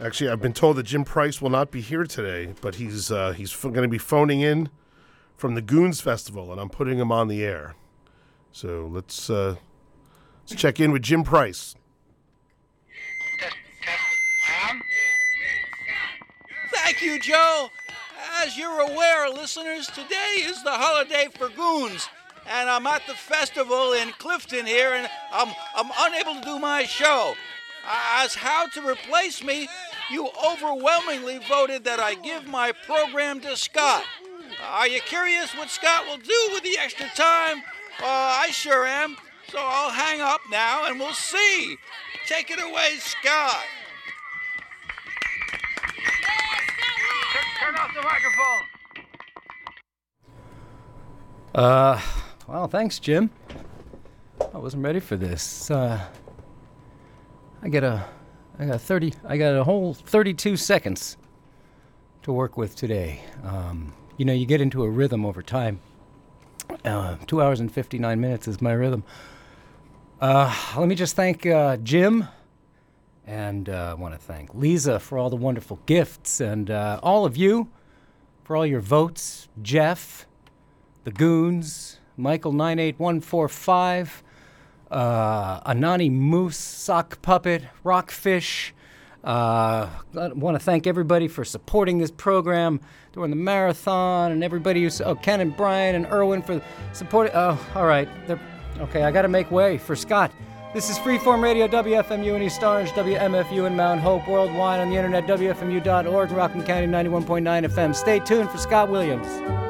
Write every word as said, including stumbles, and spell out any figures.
Actually, I've been told that Jim Price will not be here today, but he's uh, he's f- going to be phoning in from the Goons Festival, and I'm putting him on the air. So let's uh, let's check in with Jim Price. Thank you, Joe. As you're aware, listeners, today is the holiday for Goons, and I'm at the festival in Clifton here, and I'm I'm unable to do my show. As how to replace me, you overwhelmingly voted that I give my program to Scott. Are you curious what Scott will do with the extra time? Uh, I sure am. So I'll hang up now, and we'll see. Take it away, Scott. Turn off the microphone. Uh, well, thanks, Jim. I wasn't ready for this. Uh, I got a, I got thirty, I got a whole thirty-two seconds to work with today. Um, you know, you get into a rhythm over time. Uh, two hours and fifty-nine minutes is my rhythm. Uh, let me just thank uh, Jim. And uh, I want to thank Lisa for all the wonderful gifts, and uh, all of you for all your votes. Jeff, the Goons, Michael nine eight one four five, uh, Anani Moose, Sock Puppet, Rockfish. Uh, I want to thank everybody for supporting this program during the marathon, and everybody who's, oh, Ken and Brian and Erwin for supporting. Oh, all right. They're, okay, I got to make way for Scott. This is Freeform Radio, W F M U in East Orange, W M F U in Mount Hope, worldwide on the internet, W F M U dot org, Rockland County ninety-one point nine F M. Stay tuned for Scott Williams.